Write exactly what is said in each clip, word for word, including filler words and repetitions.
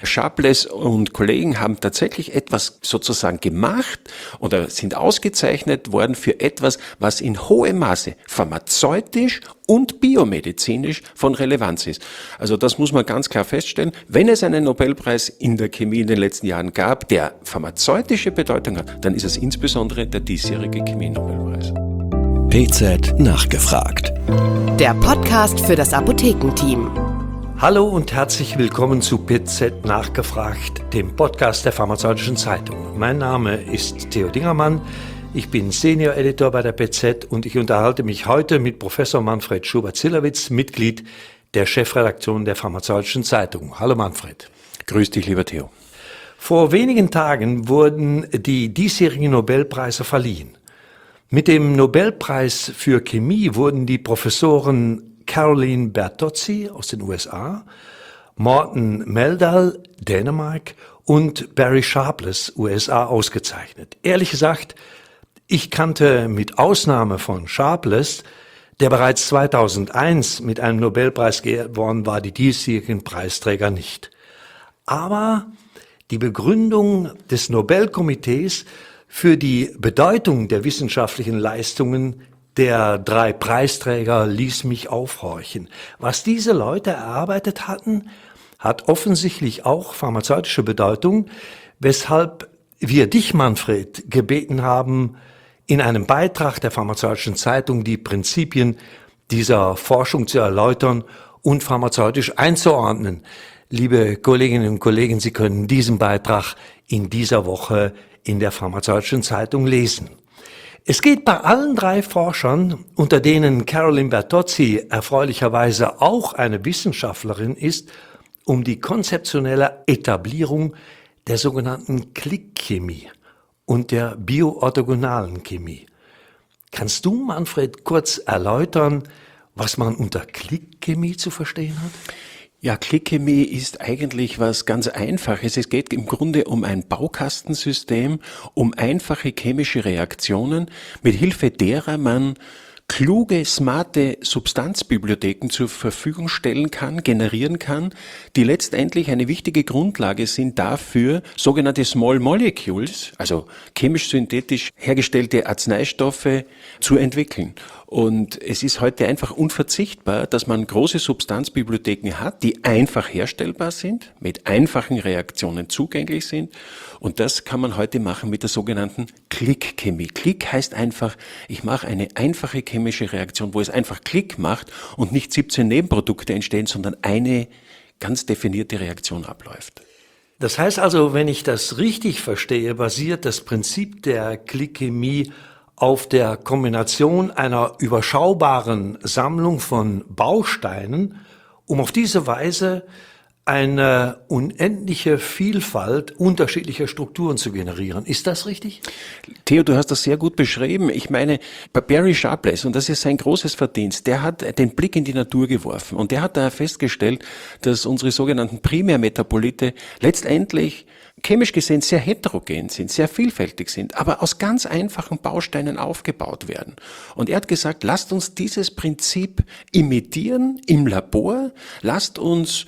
Sharpless und Kollegen haben tatsächlich etwas sozusagen gemacht oder sind ausgezeichnet worden für etwas, was in hohem Maße pharmazeutisch und biomedizinisch von Relevanz ist. Also das muss man ganz klar feststellen. Wenn es einen Nobelpreis in der Chemie in den letzten Jahren gab, der pharmazeutische Bedeutung hat, dann ist es insbesondere der diesjährige Chemie-Nobelpreis. P Z nachgefragt. Der Podcast für das Apothekenteam. Hallo und herzlich willkommen zu P Z nachgefragt, dem Podcast der Pharmazeutischen Zeitung. Mein Name ist Theo Dingermann. Ich bin Senior Editor bei der P Z und ich unterhalte mich heute mit Professor Manfred Schubert-Zillowitz, Mitglied der Chefredaktion der Pharmazeutischen Zeitung. Hallo Manfred. Grüß dich, lieber Theo. Vor wenigen Tagen wurden die diesjährigen Nobelpreise verliehen. Mit dem Nobelpreis für Chemie wurden die Professoren Caroline Bertozzi aus den U S A, Morten Meldal, Dänemark und Barry Sharpless, U S A, ausgezeichnet. Ehrlich gesagt, ich kannte mit Ausnahme von Sharpless, der bereits zweitausendeins mit einem Nobelpreis geehrt worden war, die diesjährigen Preisträger nicht. Aber die Begründung des Nobelkomitees für die Bedeutung der wissenschaftlichen Leistungen der drei Preisträger ließ mich aufhorchen. Was diese Leute erarbeitet hatten, hat offensichtlich auch pharmazeutische Bedeutung, weshalb wir dich, Manfred, gebeten haben, in einem Beitrag der Pharmazeutischen Zeitung die Prinzipien dieser Forschung zu erläutern und pharmazeutisch einzuordnen. Liebe Kolleginnen und Kollegen, Sie können diesen Beitrag in dieser Woche in der Pharmazeutischen Zeitung lesen. Es geht bei allen drei Forschern, unter denen Caroline Bertozzi erfreulicherweise auch eine Wissenschaftlerin ist, um die konzeptionelle Etablierung der sogenannten Klickchemie und der bioorthogonalen Chemie. Kannst du, Manfred, kurz erläutern, was man unter Klickchemie zu verstehen hat? Ja, Klickchemie ist eigentlich was ganz Einfaches. Es geht im Grunde um ein Baukastensystem, um einfache chemische Reaktionen, mit Hilfe derer man kluge, smarte Substanzbibliotheken zur Verfügung stellen kann, generieren kann, die letztendlich eine wichtige Grundlage sind dafür, sogenannte Small Molecules, also chemisch-synthetisch hergestellte Arzneistoffe, zu entwickeln. Und es ist heute einfach unverzichtbar, dass man große Substanzbibliotheken hat, die einfach herstellbar sind, mit einfachen Reaktionen zugänglich sind. Und das kann man heute machen mit der sogenannten Klickchemie. Klick heißt einfach, ich mache eine einfache chemische Reaktion, wo es einfach Klick macht und nicht siebzehn Nebenprodukte entstehen, sondern eine ganz definierte Reaktion abläuft. Das heißt also, wenn ich das richtig verstehe, basiert das Prinzip der Klickchemie auf der Kombination einer überschaubaren Sammlung von Bausteinen, um auf diese Weise eine unendliche Vielfalt unterschiedlicher Strukturen zu generieren. Ist das richtig? Theo, du hast das sehr gut beschrieben. Ich meine, bei Barry Sharpless, und das ist sein großes Verdienst, der hat den Blick in die Natur geworfen und der hat da festgestellt, dass unsere sogenannten Primärmetabolite letztendlich chemisch gesehen sehr heterogen sind, sehr vielfältig sind, aber aus ganz einfachen Bausteinen aufgebaut werden. Und er hat gesagt, lasst uns dieses Prinzip imitieren im Labor, lasst uns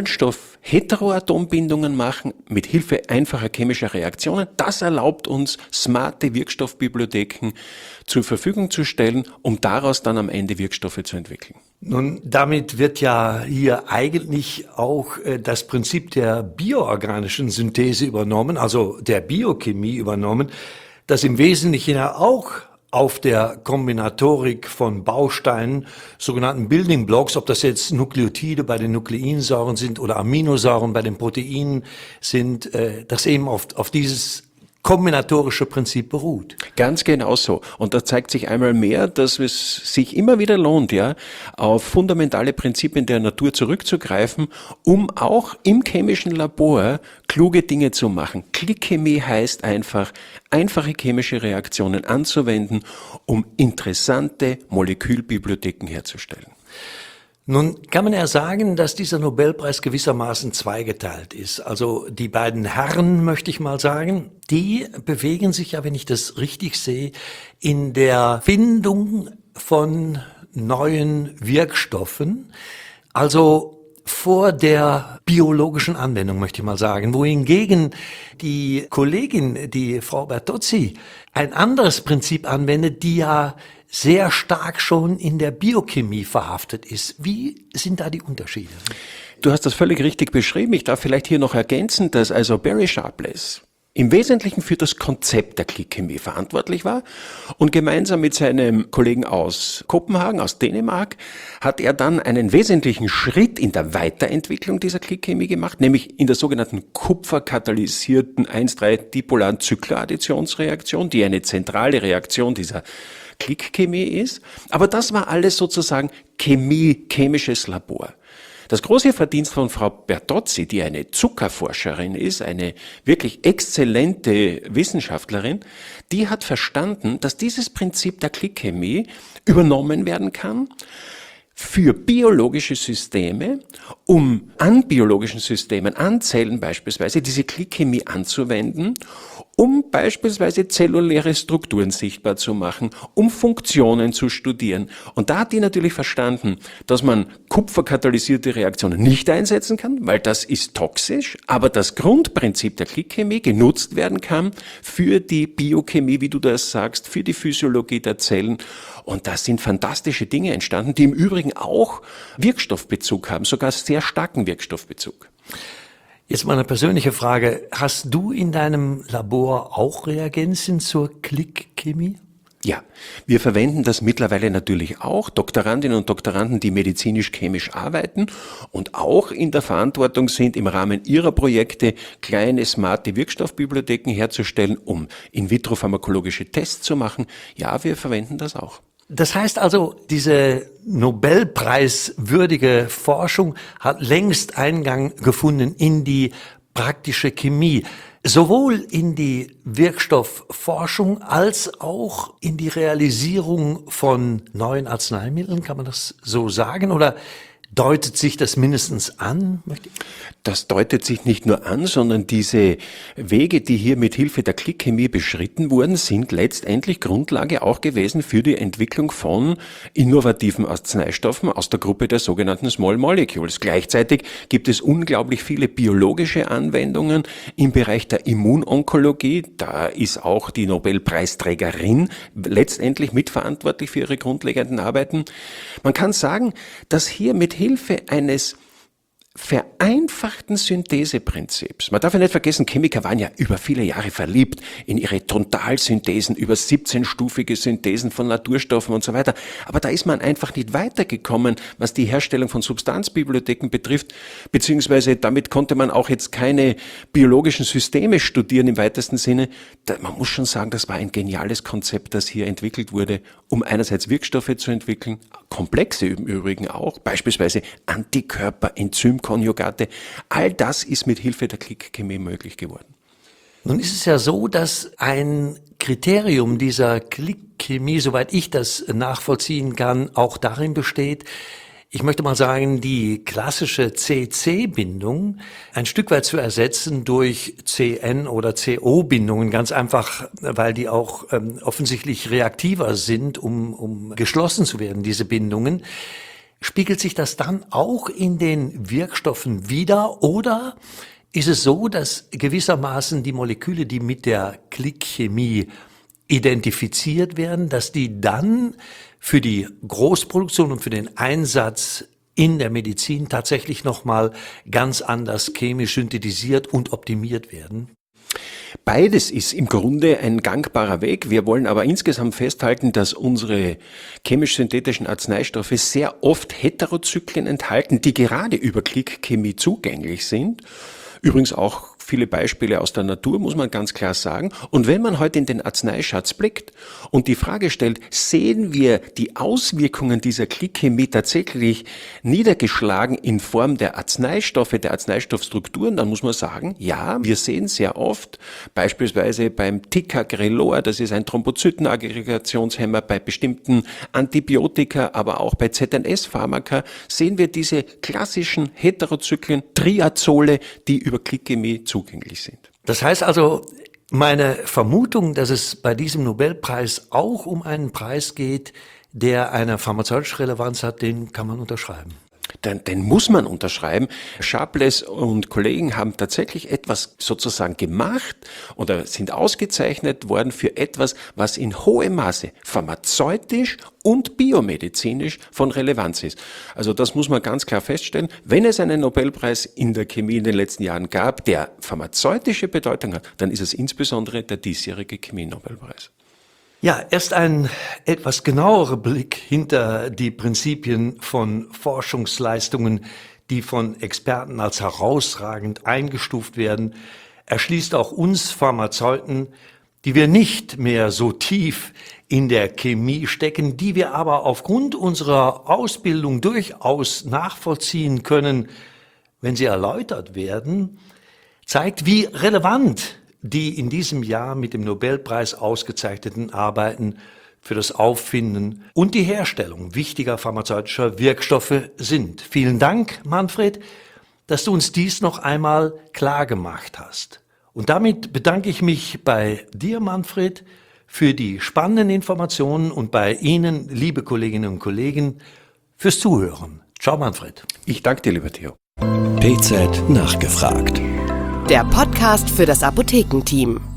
Kohlenstoff-Heteroatombindungen machen mit Hilfe einfacher chemischer Reaktionen. Das erlaubt uns, smarte Wirkstoffbibliotheken zur Verfügung zu stellen, um daraus dann am Ende Wirkstoffe zu entwickeln. Nun, damit wird ja hier eigentlich auch äh, das Prinzip der bioorganischen Synthese übernommen, also der Biochemie übernommen, das im Wesentlichen ja auch auf der Kombinatorik von Bausteinen, sogenannten Building Blocks, ob das jetzt Nukleotide bei den Nukleinsäuren sind oder Aminosäuren bei den Proteinen sind, äh, das eben auf, auf dieses kombinatorische Prinzip beruht. Ganz genau so. Und da zeigt sich einmal mehr, dass es sich immer wieder lohnt, ja, auf fundamentale Prinzipien der Natur zurückzugreifen, um auch im chemischen Labor kluge Dinge zu machen. Klickchemie heißt einfach, einfache chemische Reaktionen anzuwenden, um interessante Molekülbibliotheken herzustellen. Nun kann man ja sagen, dass dieser Nobelpreis gewissermaßen zweigeteilt ist. Also die beiden Herren, möchte ich mal sagen, die bewegen sich ja, wenn ich das richtig sehe, in der Findung von neuen Wirkstoffen. Also vor der biologischen Anwendung, möchte ich mal sagen, wohingegen die Kollegin, die Frau Bertozzi, ein anderes Prinzip anwendet, die ja sehr stark schon in der Biochemie verhaftet ist. Wie sind da die Unterschiede? Du hast das völlig richtig beschrieben. Ich darf vielleicht hier noch ergänzen, dass also Barry Sharpless im Wesentlichen für das Konzept der Klickchemie verantwortlich war und gemeinsam mit seinem Kollegen aus Kopenhagen, aus Dänemark, hat er dann einen wesentlichen Schritt in der Weiterentwicklung dieser Klickchemie gemacht, nämlich in der sogenannten kupferkatalysierten eins drei dipolaren Zykleradditionsreaktion, die eine zentrale Reaktion dieser Klickchemie ist. Aber das war alles sozusagen Chemie, chemisches Labor. Das große Verdienst von Frau Bertozzi, die eine Zuckerforscherin ist, eine wirklich exzellente Wissenschaftlerin, die hat verstanden, dass dieses Prinzip der Klickchemie übernommen werden kann für biologische Systeme, um an biologischen Systemen, an Zellen beispielsweise, diese Klickchemie anzuwenden, um beispielsweise zelluläre Strukturen sichtbar zu machen, um Funktionen zu studieren. Und da hat die natürlich verstanden, dass man kupferkatalysierte Reaktionen nicht einsetzen kann, weil das ist toxisch, aber das Grundprinzip der Klickchemie genutzt werden kann für die Biochemie, wie du das sagst, für die Physiologie der Zellen. Und da sind fantastische Dinge entstanden, die im Übrigen auch Wirkstoffbezug haben, sogar sehr starken Wirkstoffbezug. Jetzt mal eine persönliche Frage. Hast du in deinem Labor auch Reagenzien zur Klickchemie? Ja, wir verwenden das mittlerweile natürlich auch, Doktorandinnen und Doktoranden, die medizinisch-chemisch arbeiten und auch in der Verantwortung sind, im Rahmen ihrer Projekte kleine, smarte Wirkstoffbibliotheken herzustellen, um in-vitro-pharmakologische Tests zu machen. Ja, wir verwenden das auch. Das heißt also, diese Nobelpreiswürdige Forschung hat längst Eingang gefunden in die praktische Chemie, sowohl in die Wirkstoffforschung als auch in die Realisierung von neuen Arzneimitteln. Kann man das so sagen? Oder deutet sich das mindestens an? Das deutet sich nicht nur an, sondern diese Wege, die hier mit Hilfe der Klickchemie beschritten wurden, sind letztendlich Grundlage auch gewesen für die Entwicklung von innovativen Arzneistoffen aus der Gruppe der sogenannten Small Molecules. Gleichzeitig gibt es unglaublich viele biologische Anwendungen im Bereich der Immunonkologie. Da ist auch die Nobelpreisträgerin letztendlich mitverantwortlich für ihre grundlegenden Arbeiten. Man kann sagen, dass hier mit Hilfe eines vereinfachten Syntheseprinzips. Man darf ja nicht vergessen, Chemiker waren ja über viele Jahre verliebt in ihre Totalsynthesen, über siebzehnstufige Synthesen von Naturstoffen und so weiter. Aber da ist man einfach nicht weitergekommen, was die Herstellung von Substanzbibliotheken betrifft, beziehungsweise damit konnte man auch jetzt keine biologischen Systeme studieren im weitesten Sinne. Da, man muss schon sagen, das war ein geniales Konzept, das hier entwickelt wurde, um einerseits Wirkstoffe zu entwickeln, komplexe im Übrigen auch, beispielsweise Antikörper, Enzymkonjugate. All das ist mit Hilfe der Klickchemie möglich geworden. Nun ist es ja so, dass ein Kriterium dieser Klickchemie, soweit ich das nachvollziehen kann, auch darin besteht, ich möchte mal sagen, die klassische C C-Bindung ein Stück weit zu ersetzen durch C N- oder C O-Bindungen, ganz einfach, weil die auch ähm, offensichtlich reaktiver sind, um, um geschlossen zu werden, diese Bindungen. Spiegelt sich das dann auch in den Wirkstoffen wider oder ist es so, dass gewissermaßen die Moleküle, die mit der Klickchemie identifiziert werden, dass die dann für die Großproduktion und für den Einsatz in der Medizin tatsächlich nochmal ganz anders chemisch synthetisiert und optimiert werden? Beides ist im Grunde ein gangbarer Weg. Wir wollen aber insgesamt festhalten, dass unsere chemisch-synthetischen Arzneistoffe sehr oft Heterozyklen enthalten, die gerade über Klickchemie zugänglich sind. Übrigens auch viele Beispiele aus der Natur, muss man ganz klar sagen. Und wenn man heute in den Arzneischatz blickt und die Frage stellt, sehen wir die Auswirkungen dieser Klickchemie tatsächlich niedergeschlagen in Form der Arzneistoffe, der Arzneistoffstrukturen, dann muss man sagen, ja, wir sehen sehr oft, beispielsweise beim Ticagrelor, das ist ein Thrombozytenaggregationshemmer, bei bestimmten Antibiotika, aber auch bei Z N S-Pharmaka, sehen wir diese klassischen Heterozyklen, Triazole, die über Klickchemie zugänglich sind. Das heißt also, meine Vermutung, dass es bei diesem Nobelpreis auch um einen Preis geht, der eine pharmazeutische Relevanz hat, den kann man unterschreiben. den, den muss man unterschreiben. Sharpless und Kollegen haben tatsächlich etwas sozusagen gemacht oder sind ausgezeichnet worden für etwas, was in hohem Maße pharmazeutisch und biomedizinisch von Relevanz ist. Also das muss man ganz klar feststellen. Wenn es einen Nobelpreis in der Chemie in den letzten Jahren gab, der pharmazeutische Bedeutung hat, dann ist es insbesondere der diesjährige Chemie-Nobelpreis. Ja, erst ein etwas genauerer Blick hinter die Prinzipien von Forschungsleistungen, die von Experten als herausragend eingestuft werden, erschließt auch uns Pharmazeuten, die wir nicht mehr so tief in der Chemie stecken, die wir aber aufgrund unserer Ausbildung durchaus nachvollziehen können, wenn sie erläutert werden, zeigt, wie relevant die in diesem Jahr mit dem Nobelpreis ausgezeichneten Arbeiten für das Auffinden und die Herstellung wichtiger pharmazeutischer Wirkstoffe sind. Vielen Dank, Manfred, dass du uns dies noch einmal klar gemacht hast. Und damit bedanke ich mich bei dir, Manfred, für die spannenden Informationen und bei Ihnen, liebe Kolleginnen und Kollegen, fürs Zuhören. Ciao, Manfred. Ich danke dir, lieber Theo. T Z nachgefragt. Der Podcast für das Apothekenteam.